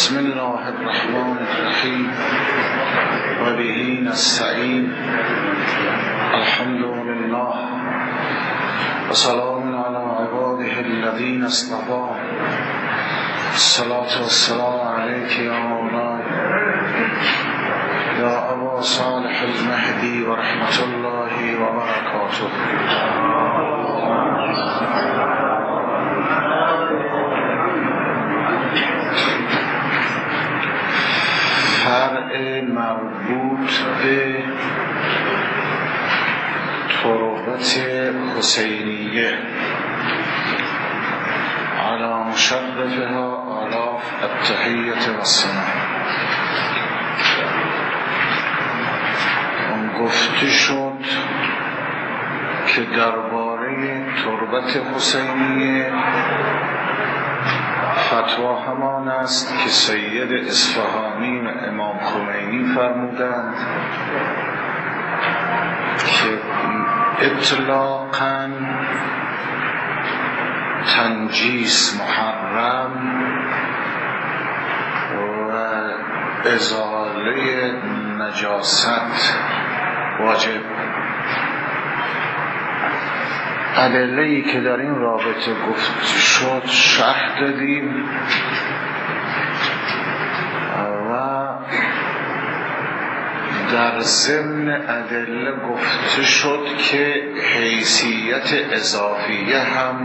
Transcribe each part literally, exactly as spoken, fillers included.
بسم الله الرحمن الرحیم و به نستعین الحمد لله و سلام علی عباده الذین اصطفی الصلاة والسلام علیک یا مولاي یا ابا صالح المهدی و رحمت الله و برکاته. فرع مربوط به تربت حسینیه علی مشرفها آلاف التحیت و السلام. اون گفته شد که درباره تربت حسینیه فتوا همان است که سید اصفهانی و امام خمینی فرمودند که اطلاقاً تنجیس محرم و ازاله نجاست واجب. ادله‌ای که در این رابطه گفت شد شرح دادیم و در ضمن ادله گفته شد که حیثیت اضافیه هم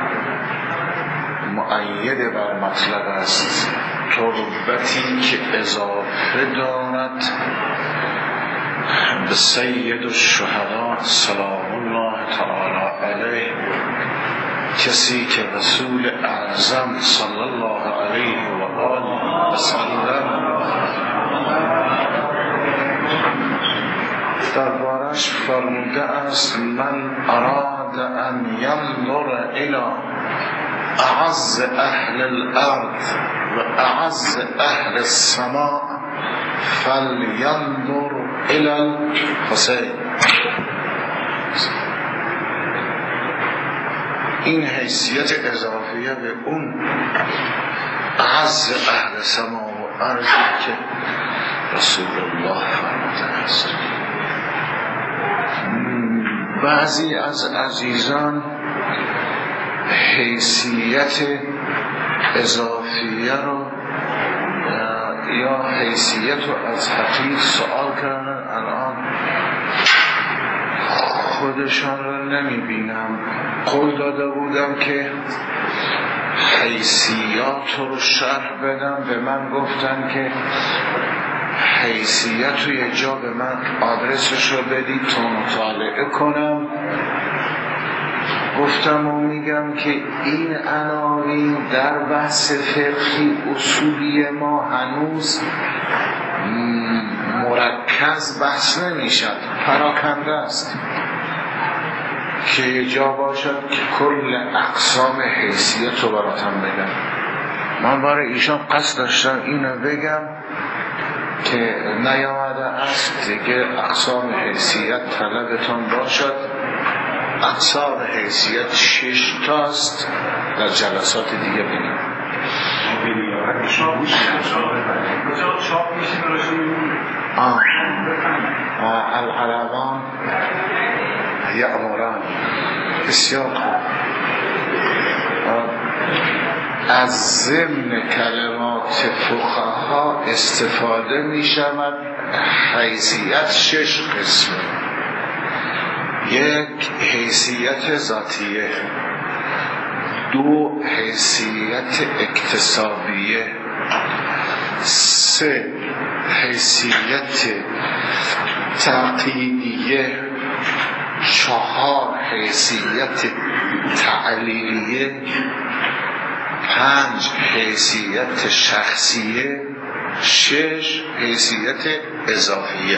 مؤید بر مطلب است. تربتی که اضافه دارد به سید الشهداء سلام الله تعالی علیه، کسی که رسول اعظم صلی الله علیه و آله و سلم دربارش فرموده است: من اراد ان ینظر الی اعز اهل الارض و اعز اهل السماء فلینظر الی الحسین. این حیثیت اضافیه به اون اعز اهل سما و ارض که رسول الله فرموده است. بعضی از عزیزان حیثیت اضافیه رو یا حیثیت رو از حقیق سوال کردن، الان خودشان رو نمی بینم. قول داده بودم که حیثیات رو شرح بدم، به من گفتن که حیثیت رو یه جا به من آدرسش رو بدید تا مطالعه کنم. گفتم و میگم که این عناوین در بحث فقهی اصولی ما هنوز مرکز بحث نمیشد، پراکنده است که یه جا باشد که کل اقسام حیثیت رو براتم بگم. من برای ایشان قصد داشتم اینو بگم که نیامده است دیگه اقسام حیثیت طلبتون باشد. اقسام حیثیت شش تاست، در جلسات دیگه بینیم. آه العلمان یأمران. بسیار خوب. از ضمن کلمات فقها استفاده می شود. حیثیت شش قسمه: یک، حیثیت ذاتیه، دو، حیثیت اکتسابیه، سه، حیثیت تعقیدیه، چهار، حیثیت تعلیلیه، پنج، حیثیت شخصیه، شش، حیثیت اضافیه.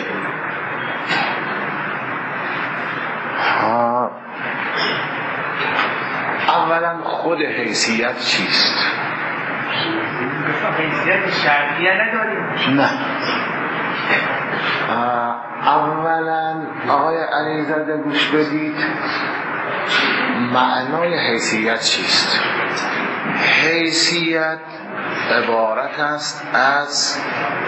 اولا خود حیثیت چیست؟ حیثیت شرعیه نداریم؟ نه. اولا آقای علیزاده گوش بدید، معنای حیثیت چیست؟ حیثیت عبارت است از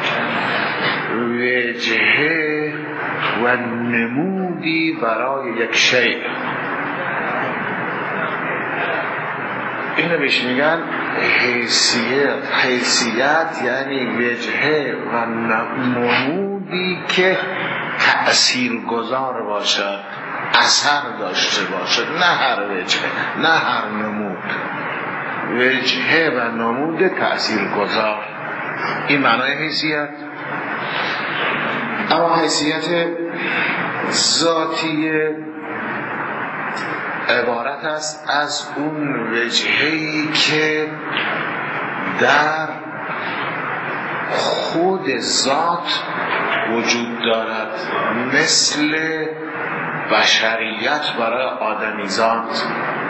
وجهه و نمودی برای یک شیء. اینو بهش میگن حیثیت. حیثیت یعنی وجهه و نمودی که تأثیر گذار باشد، اثر داشته باشد، نه هر وجهه، نه هر نمود، وجهه و نمود تأثیر گذار. این معنای حیثیت. اما حیثیت ذاتی عبارت است از اون وجهه‌ای که در خود ذات وجود دارد، مثل بشریت برای آدمیزاد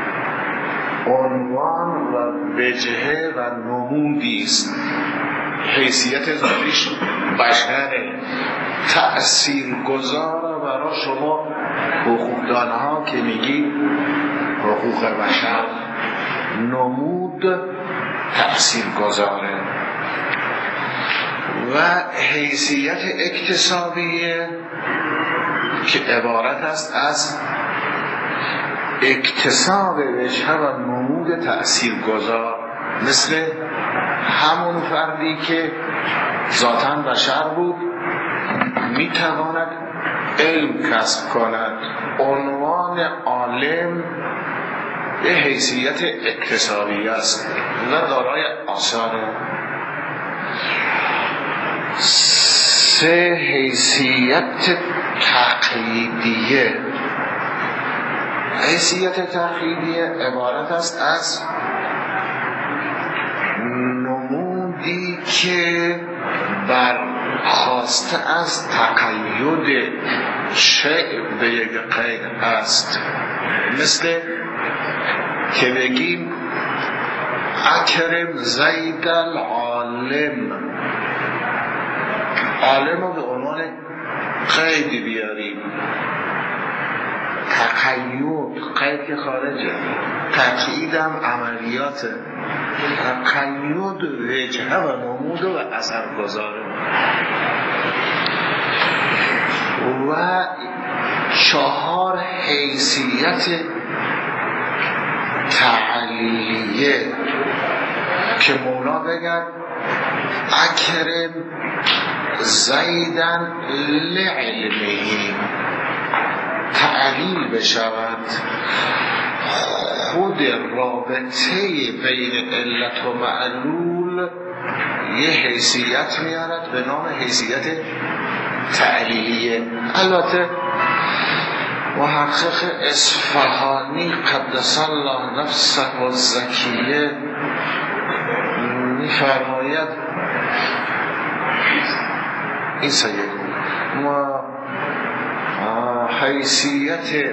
عنوان و وجهه و نمودی است. حیثیت ذاتیش بشره، تأثیر گذار برای شما حقوقدان ها که میگی حقوق بشر. نمود تأثیر گذاره. و حیثیت اکتسابیه که عبارت است از اکتساب وجهه و نمود تأثیر گذار، مثل همون فردی که ذاتاً بشر بود میتواند علم کسب کند. عنوان عالم به حیثیت اکتسابی است و دارای آثاره. سه حیثیت تقلیدیه. حیثیت تقلیدیه عبارت است از نمودی که برخواسته از تقید شیء به یک قید است، مثل که بگیم اکرم زید العالم. عالم رو به عنوان قید بیاریم. تقید، قید که خارجه، تقیید هم عملیاته. تقید وجهه و نمود و اثر گذاره. و چهار حیثیت تعلیلیه که مولا بگن اکرم زیدن لعلمه، تعلیل بشود. خود رابطه بین علت و معلول یه حیثیت میارد به نام حیثیت تعلیلیه. البته محقق اصفهانی قدس الله نفسه و زکیه میفرماید این سید ما حیثیت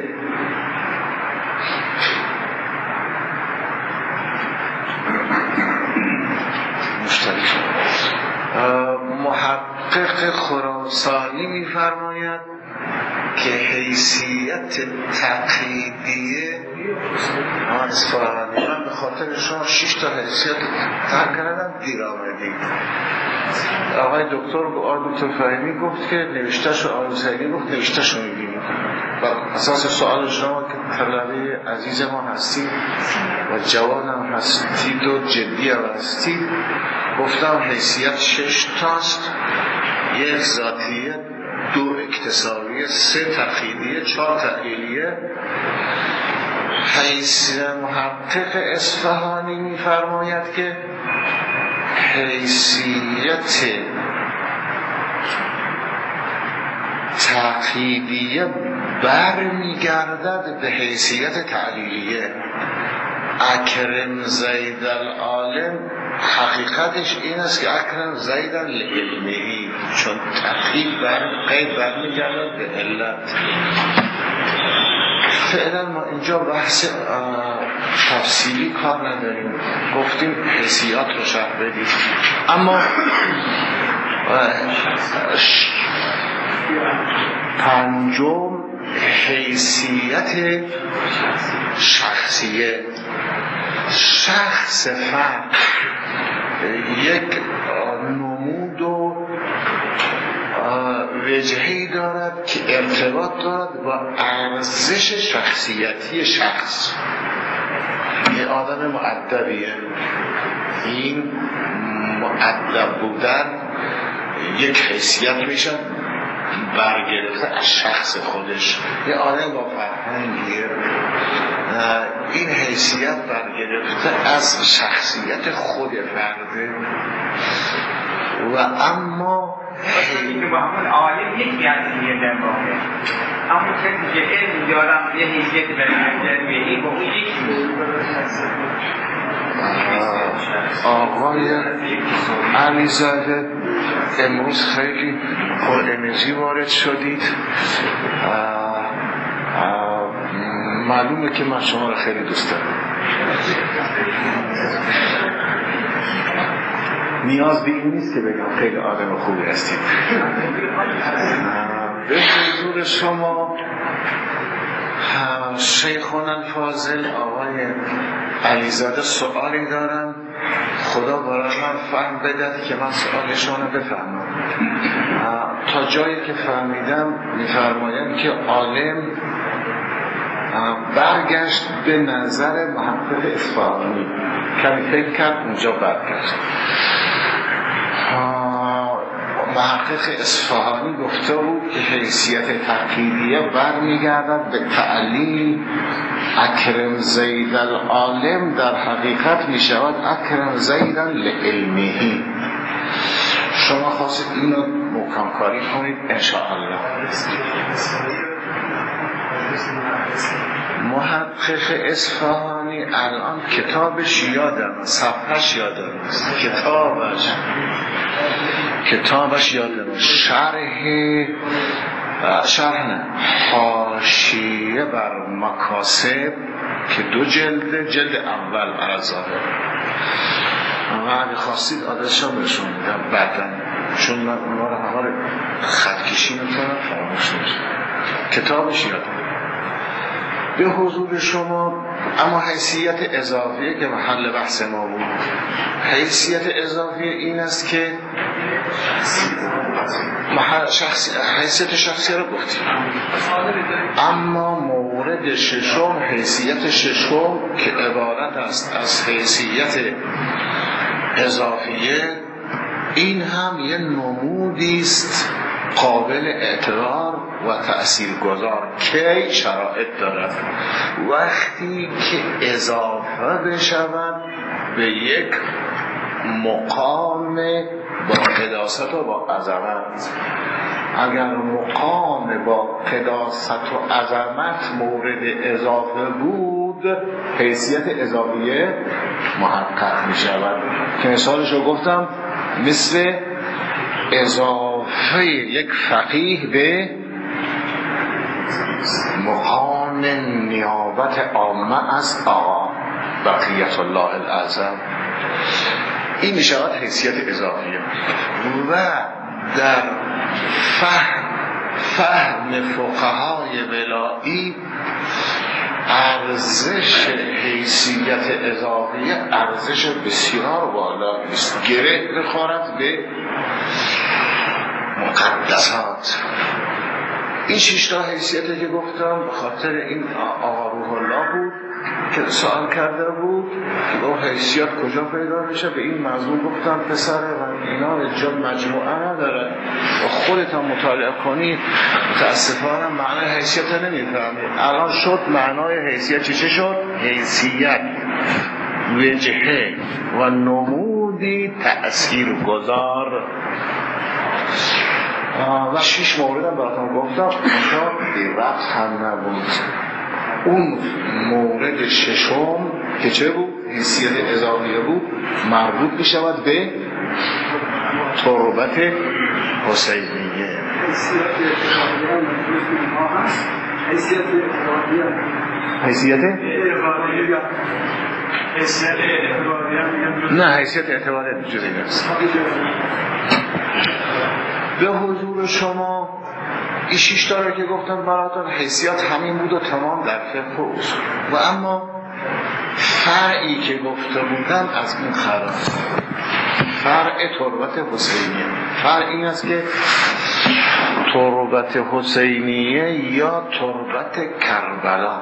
مشتری محقق خراسانی میفرماید که حیثیت تقییدیه آن اصفهانی من به خاطر شما شش تا حیثیت تر کردم دیر آمدید. آقای دکتر آقای دکتر فهیمی گفت که نوشتهشو آقای حسینی گفت نوشتهشو میبینید. بر اساس سوال شما که طلبه عزیز ما هستید و جوان هم هستید و جدی هم هستید، گفتم حیثیت شش تاست: یک ذاتیه، دو اکتسابیه، سه تقییدیه، چهار تعلیلیه. حیث محقق اصفهانی میفرماید که حیثیت تقییدیه بر میگردد به حیثیت تعلیلیه. اکرم زید العالم حقیقتش این است که اکرم زید العلمهی، چون تقیید بر قید بر میگردد به علت. فعلا ما اینجا بحث تفصیلی کار نداریم، گفتیم حیثیات رو شرح بدیم. اما پنجم حیثیت شخصیه. شخص فرد یک نمود و وجهی دارد که ارتباط دارد با ارزش شخصیتی شخص. یه آدم مؤدبیه، این مؤدب بودن یک حیثیت میشه برگرفته از شخص خودش. یه آدم با فرهنگیه، این حیثیت برگرفته از شخصیت خود فرده. و اما این که با همون عالم یک حیثیت در واقع، همون کسی که علم دارم یه حیثیت برگرده به این با اون یک آقای علیزاده امروز خیلی پر انرژی وارد شدید. معلومه که من شما رو خیلی دوست دارم. نیاز به این نیست که بگم خیلی آدم خوبی هستید. به حضور شما شیخون الفاضل آقای علیزاده سوالی دارن. خدا برای من فهم بدهد که من سوالشون رو بفهمم. تا جایی که فهمیدم میفرمایند که عالم برگشت به نظر محقق اصفهانی، کمی فکر کرد اونجا برگشت. محقق اصفهانی گفته بود که حیثیت تقییدیه برمیگردد به تعلیم اکرم زید العالم، در حقیقت می شود اکرم زیدا لعلمه. شما خواستید اینو محکم کاری کنید انشاءالله. محقق اصفهانی الان کتابش یادم، صفحش یادم، کتابش کتابش یادم، شرح شرح نه حاشیه بر مکاسب که دو جلد، جلد اول ارزاده. و اگه خواستید آدرسشو بهشون میدم بعداً، چون من اونها رو همه رو خطکشی میکنم فراموش میشه. کتابش یادم. به حضور شما اما حیثیت اضافیه که محل بحث ما بود، حیثیت اضافیه این است که محل شخصی، حیثیت شخصی رو گفتیم. اما مورد ششم، حیثیت ششم که عبارت است از حیثیت اضافیه، این هم یه نمودی است قابل اعتبار و تأثیرگذار که شرایط دارد. وقتی که اضافه بشود به یک مقام با قداست و با عظمت. اگر مقام با قداست و عظمت مورد اضافه بود، حیثیت اضافیه محقق می شود. که مثالش رو گفتم، مثل اضافه یک فقیه به مقام نیابت عامه از آقا بقیت الله الاعظم، این می شود حیثیت اضافیه. و در فهم فهم فقهای ولایی ارزش حیثیت اضافیه ارزش بسیار بالا است، گره بخورد به مقدسات. این شش تا حیثیتی که گفتم به خاطر این آقا روح الله بود که سوال کرده بود که با حیثیت کجا پیدا میشه. به این موضوع گفتم پسر و اینا اینجا مجموعه نداره و خودت هم مطالعه کنی. متاسفانه معنی حیثیت نمیفهمی. الان شد معنای حیثیت چی چه شد؟ حیثیت وجهه و نمودی تأثیر گذار. و شیش موردم براتون گفتم، اونجا بی ربط هم نبود. اون مورد ششم که چه بود؟ حیثیت اضافیه بود، مربوط می شود به تربت حسینیه. حیثیت حیثیت نه حیثیت اعتباریت جزئی نیست. به حضور شما این شش تا که گفتم براتون حیثیت همین بود و تمام در فقه و اصول. و اما فرعی که گفته بودم از این خراب، فرع تربت حسینیه. فرع این است که تربت حسینیه یا تربت کربلا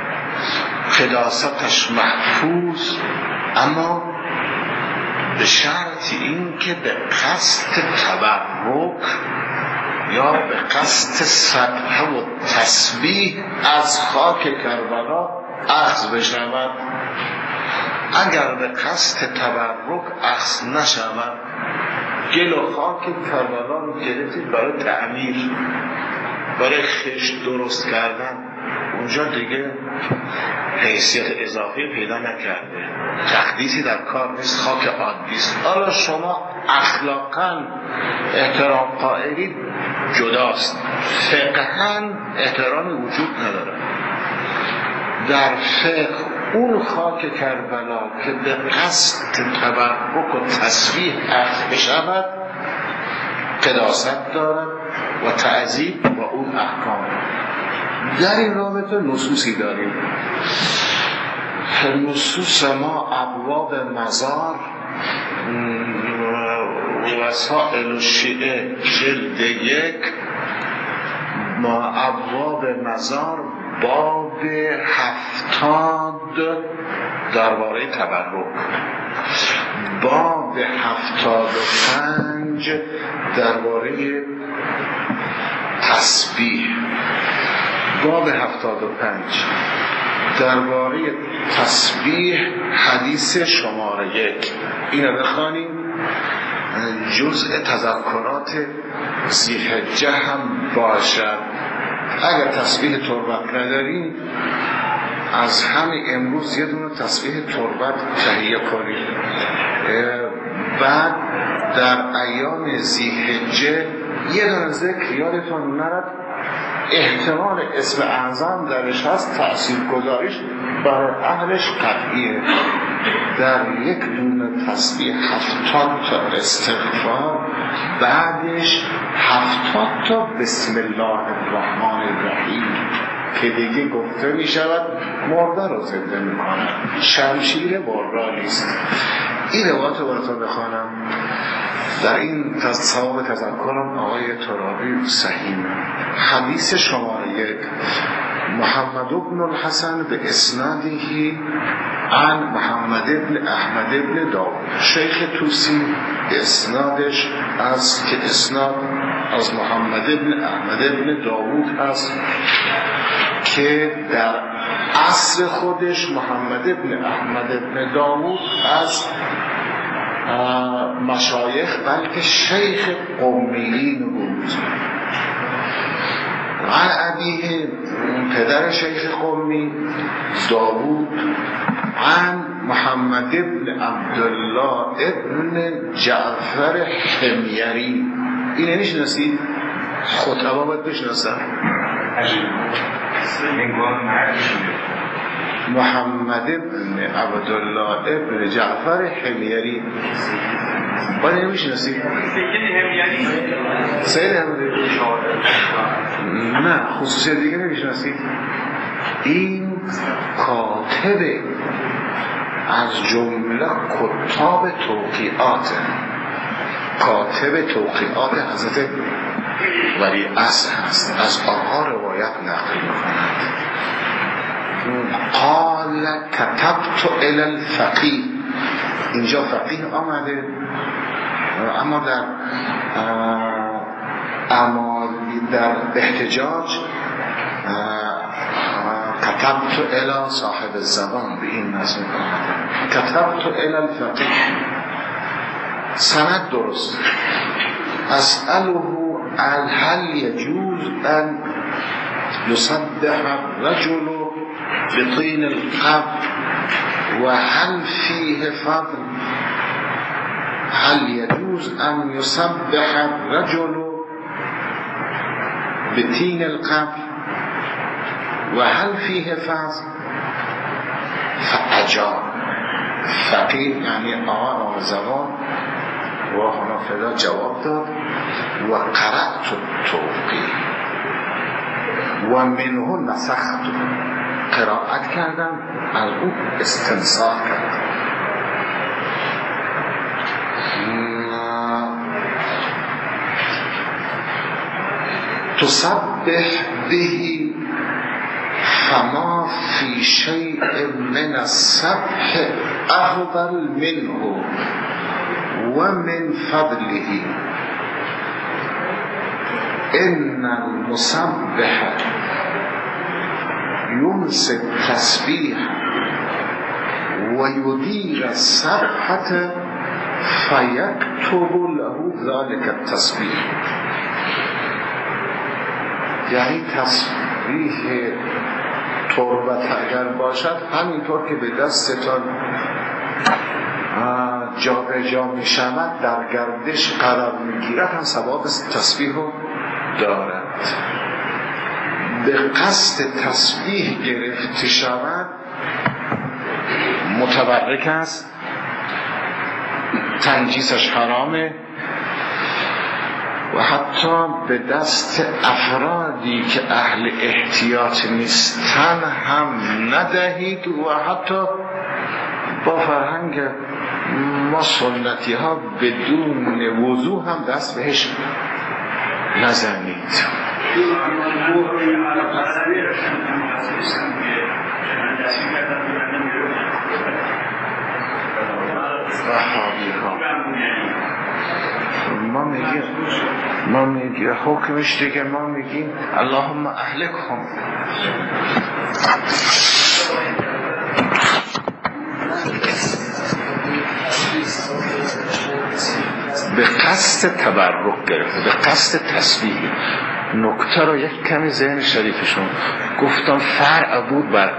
قداستش محفوظ، اما به شرط این که به قصد تبرک یا به قصد صدقه و تسبیح از خاک کربلا اخذ بشود. اگر به قصد تبرک اخذ نشود، گل و خاک کربلا رو گرفتید برای تعمیر، برای خشت درست کردن، اونجا دیگه حیثیت اضافی پیدا نکرده، تقدیسی در کار نیست، خاک عادی است. حالا شما اخلاقاً احترام قائلید جداست، فقهاً احترامی وجود نداره. در فقه اون خاک کربلا که به قصد تبرک و تسبیح اخذ بشود قداست دارد و تعذیب با اون احکام. در این رابطه نصوصی داریم. نصوص ما ابواب مزار وسائل الشیعه جلد یک، ما ابواب مزار باب هفتاد درباره تبرک، باب هفتاد و پنج درباره تسبیح، باب هفتاد و پنج درباره تسبیح حدیث شماره یک. اینو بخوانیم. جزء تذکرات ذی‌حجه هم باشد. اگر تسبیح تربت نداریم از همین امروز یه دونه تسبیح تربت تهیه کنید. بعد در ایام ذی‌حجه یه دونه ذکر یادتون نرد، احتمال اسم اعظم درش هست، تأثیر گذاریش برای اهلش قطعیه. در یک دونه تسبیح هفتاد تا استغفار، بعدش هفتاد تا بسم الله الرحمن الرحیم که دیگه گفته می شود مرده رو زنده می کند، شمشیر مرده نیست. این روایت رو براتون بخوانم. در این ثواب تذکرم آقای ترابی صحیح. حدیث شماره یک، محمد بن الحسن به اسنادی عن محمد بن احمد بن داود، شیخ توسی به اسنادش از که اسناد از محمد بن احمد بن داود هست که در عصر خودش محمد بن احمد بن داود از مشایخ بلکه شیخ قمیین بود. عن ابیه، پدر شیخ قمی داود، عن محمد بن عبدالله ابن جعفر حمیری. اینه میشناسید؟ خطبا باید بشناسن. محمد بن عبدالله ابن جعفر حمیری باید نمیشناسید؟ سید حمیری نه، خصوصیت دیگه نمیشناسید. این کاتب از جمله کتاب توقیعات، کاتب توقیعات حضرت ولی اصل هست، از آقا روایت نقل می‌کند. قال كتبت الى الفقيه، اینجا فقیه آمده، اما در اما در احتجاج كتبت الى صاحب الزبان به این نظم آمده. كتبت الى الفقيه، سند درست. اسأله هل يجوز ان يصدح الرجل بطين القبر وهل فيه فضل؟ هل يجوز أن يصبح الرجل بطين القبر وهل فيه فضل؟ فأجاب فقيه یعنی آقا نامزبان و حنفلا جواب داد و قرأت التوقیع و منه نسخت، قرائت کردم، از او استنساخ کردم. تسبح به فما فی شیء من السبح افضل منه و من فضله ان المسبح يمسك التسبيح ويدير السبحة فيكتب له ذلك التسبيح. یعنی تسبیح تربت اگر باشد همینطور که به دستتان جا به جا می شود در گردش قرار می گیرد هم ثواب تسبیح رو دارد. به قصد تسبیح گرفته شود متبرک است، تنجیسش حرامه و حتی به دست افرادی که اهل احتیاط نیستن هم ندهید و حتی با فرهنگ ما سنتی ها بدون وضو هم دست بهش نزنید. ما میگیم ما میگیم حکمش دیگه، ما میگیم اللهم اهلکهم. به قصد تبرک گرفته، به قصد تسبیح. نکته رو یک کمی ذهن شریفشون گفتم فرع بود بر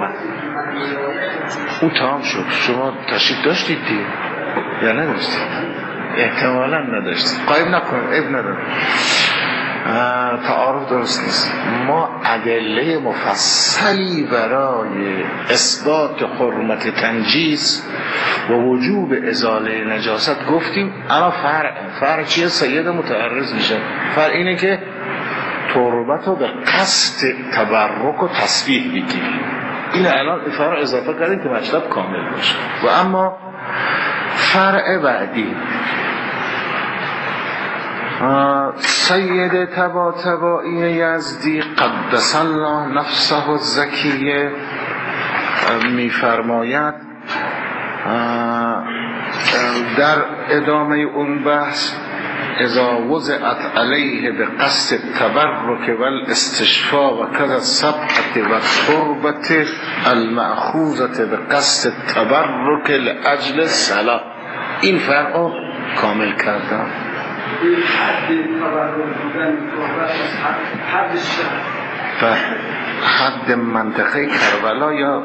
اون تمام شد. شما تشریف داشتید دیگه یا نداشتید؟ احتمالا نداشتید. قایب نکنید، عیب نداره، تعارف درست نیست. ما ادله مفصلی برای اثبات حرمت تنجیس و وجوب ازاله نجاست گفتیم. اما فرع فرع چیه؟ سید متعرض میشه. فرع اینه که تربت رو به قصد تبرک و تسبیح بگیریم. این الان فرع اضافه کردیم که مطلب کامل باشه. و اما فرع بعدی سید تبا تبایی یزدی قدس الله نفسه الزکیه میفرماید در ادامه اون بحث اذا وضعت علیه به قصد تبرک و الاستشفاء و کذا سبحت و تربت المأخوذت به قصد تبرک لأجل صلاح. این فرق کامل کردم. حد منطقه کربلا یا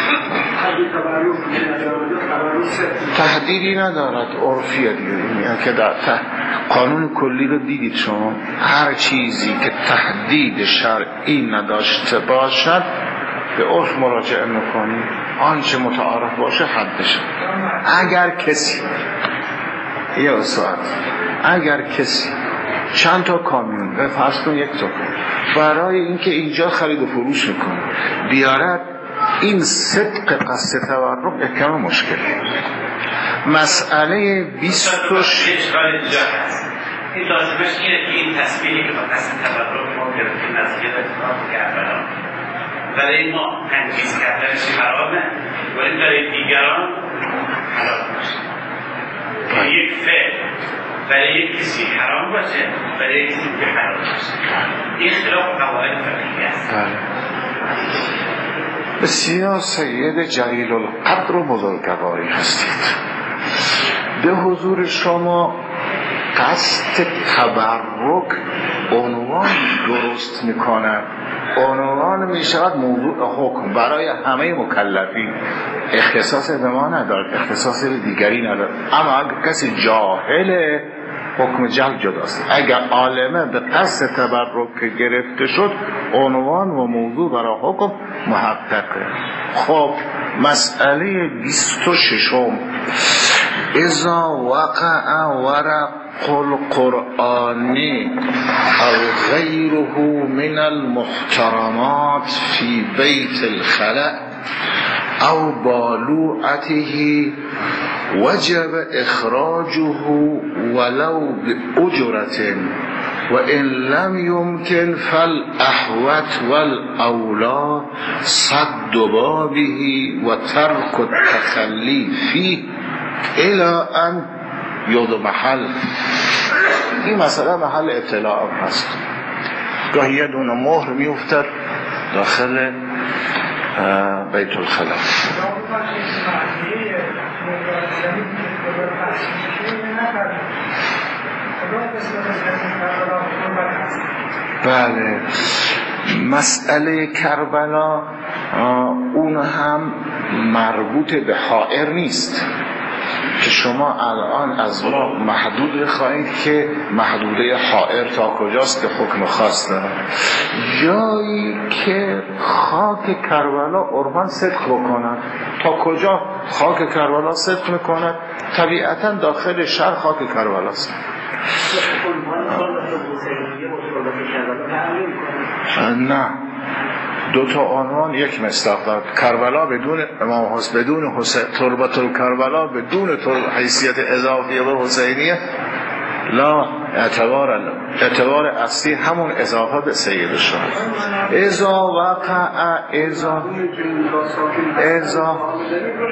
تحدیدی ندارد، عرفیه دیگه. یعنی که در قانون کلی رو دیدید شما، هر چیزی که تحدید شرعی نداشته باشد به عرف مراجعه میکنید، آنچه متعارف باشه حدش. اگر کسی یه ساعت اگر کسی چند تا کامیون به فرض کن یک تا برای اینکه اینجا خرید و فروش میکنه بیارد، این صدق قصد تبرک احکام مشکله. مسئله بیست و شش این لازمش اینه که این تصمیمی که با قصد تبرک ما گرفتیم از یه اتفاق کردن برای ما تنجیز کردنش حرامه، ولی برای دیگران حلال باشه. یک فعل برای یک کسی حرام باشه، برای یک کسی که حلال باشه. این خلاف قواعد فقهی است. بسیار سید جلیل القدر و بزرگواری هستید. به حضور شما قصد تبرک عنوان درست میکنن، عنوان میشود موضوع حکم برای همه مکلفین، اختصاص به ما ندارد، اختصاص به دیگری ندارد. اما اگر کسی جاهله حکم جهل جداست. اگر عالمه به قصد تبرک گرفته شد عنوان و موضوع برای حکم محققه. خب مسئله بیست و ششم اذا وقع ورق القرآن او غیره من المحترمات فی بیت الخلأ او بالوعته وجب اخراجه ولو بأجرة وإن لم يمكن فالأحوت والأولى صد بابه وترك التخلي فيه إلى أن یضمحل. این مسئله محل اطلاع هم هست. گاهی یه دونه مهر میافتد داخل بیت الخلا. بله، مسئله کربلا اون هم مربوط به حائر نیست که شما الان از ما محدود خواهید که محدوده حائر تا کجاست که حکم خاص داره. جایی که خاک کربلا عرفاً صدق بکنند، تا کجا خاک کربلا صدق میکند؟ طبیعتاً داخل شهر خاک کربلاست. نه، دو تا عنوان یک مصداق دارد. کربلا بدون امام حسین، بدون حسین، تربت الکربلا بدون حیثیت اضافی به حسینیه لا اعتبار الله. اعتبار اصلی همون اضافه به سید شاه. اذا وقع اذا اذا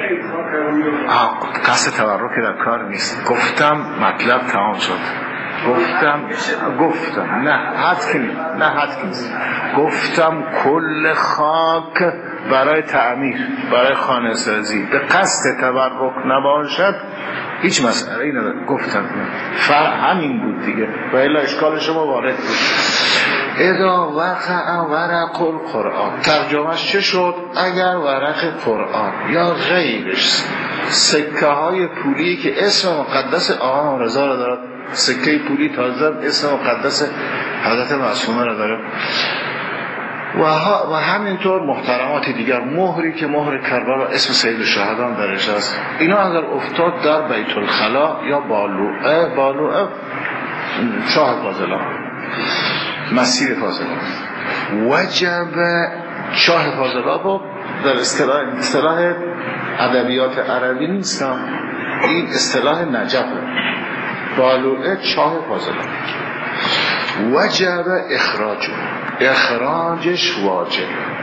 قصد تبرکی در کار نیست. گفتم مطلب تمام شد. گفتم گفتم نه حد کنید نه حد کنید گفتم کل خاک برای تعمیر، برای خانه سازی به قصد تبرک نباشد هیچ مسئله ای نداره. گفتم فرق همین بود دیگه و الا اشکال شما وارد بود. اذا وقع ورق القرآن، ترجمهش چه شد؟ اگر ورق قرآن یا غیرش، سکه های پولی که اسم مقدس آقا رضا را دارد، سکه پولی تازه اسم مقدس حضرت معصومه را داره و, ها و همینطور محترمات دیگر، مهری که مهر کربلا اسم سید الشهدان درش است، اینا اگر افتاد در بیت الخلا یا بالوعه، بالوعه شاه فاضلان، مسیر فاضلان، وجب شاه فاضلان رو در اصطلاح اصطلاح ادبیات عربی نیستم، این اصطلاح نجفه. بالوعه شاه فاضلان وجب اخراجه، اخراجش واجب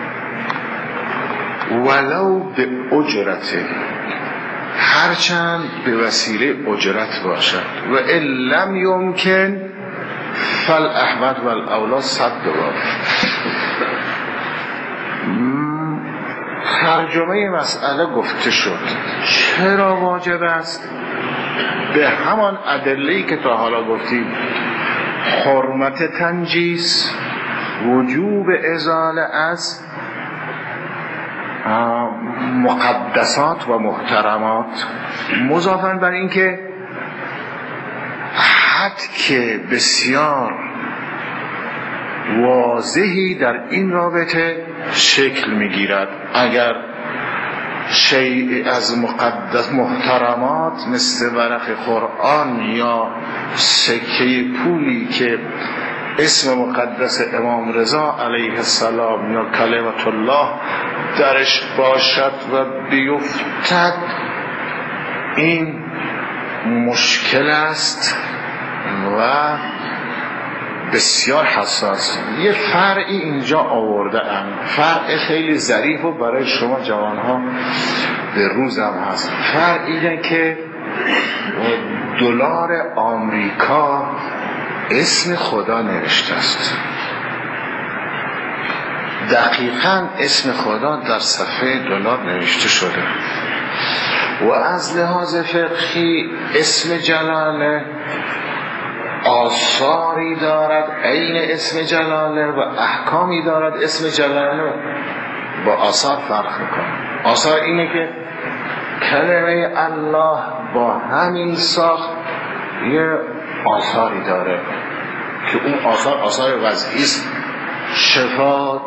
ولو به اجرت، هرچند به وسیله اجرت باشد و ان لم یمکن فالاحمد والاولا صد باب. ترجمه مسئله گفته شد. چرا واجب است؟ به همان ادله‌ای که تا حالا گفتیم، حرمت تنجیس، وجوب ازاله از مقدسات و محترمات، مضافاً بر این که حد که بسیار واضحی در این رابطه شکل میگیرد. اگر شیء از مقدس محترمات مثل ورق قرآن یا سکه پولی که اسم مقدس امام رضا علیه السلام یا کلمت الله درش باشد و بیفتد، این مشکل است و بسیار حساس. یه فرعی اینجا آورده ام، فرع خیلی ظریف و برای شما جوانها به روزم هست. فرع اینه که دلار آمریکا اسم خدا نوشته است، دقیقاً اسم خدا در صفحه دلار نوشته شده و از لحاظ فقهی اسم جلاله آثاری دارد عین اسم جلاله و احکامی دارد اسم جلاله. با آثار فرق میکنه. آثار اینه که کلمه الله با همین ساخت یه آثاری داره که اون آثار آثار وضعی است، شفا،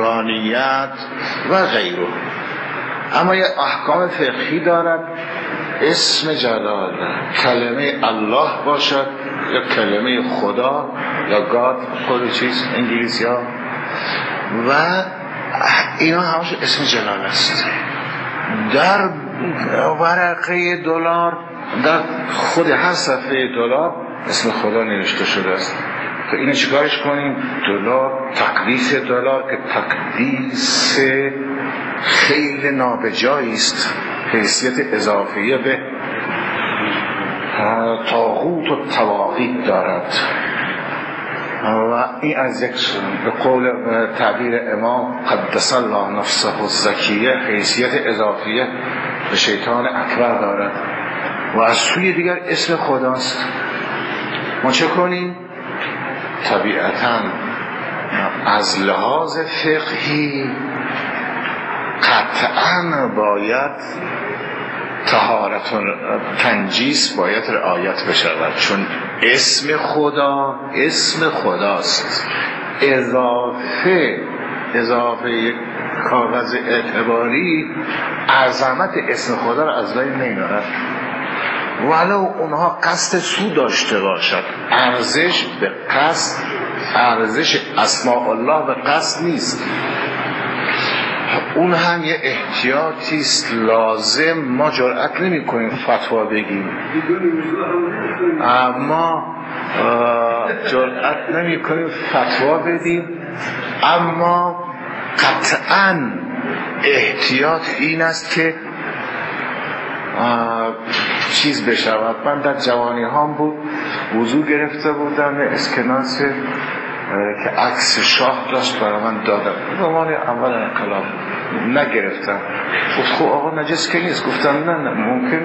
نورانیت و غیره. اما یه احکام فقهی دارد اسم جلال کلمه الله باشد یا کلمه خدا یا گاد، خود چیز انگلیسی ها، و اینا همش اسم جلال است. در ورقه دلار، در خود هر صفحه دلار اسم خدا نوشته شده است. تو اینو چیکارش کنیم؟ دلار، تقدیس دلار که تقدیس خیلی نابجایی است، حیثیت اضافیه به طاغوت و طواغیت دارد و این از یک به قول تعبیر امام قدس الله نفسه الزکیه حیثیت اضافیه به شیطان اکبر دارد و از سوی دیگر اسم خداست. ما چه کنیم؟ طبیعتاً از لحاظ فقهی قطعاً باید طهارت و تنجیس باید رعایت بشود، چون اسم خدا اسم خداست. اضافه اضافه یک کاغذ اعتباری عظمت اسم خدا را از بین نمیبرد، ولو اونها قصد سود داشته باشد. ارزش به قصد، ارزش اسماء الله به قصد نیست. اون هم یه احتیاطی است لازم. ما جرئت نمی کنیم فتوا بگیم، اما جرئت نمی کنیم فتوا بدیم، اما قطعاً احتیاط این است که چیز بشود. من در جوانی هم بود وضو گرفته بودم، اسکناس که عکس شاه داشت برای من دادم، زمان اول انقلاب نگرفتم. گفت خب آقا نجس که نیست. گفتم نه نه ممکن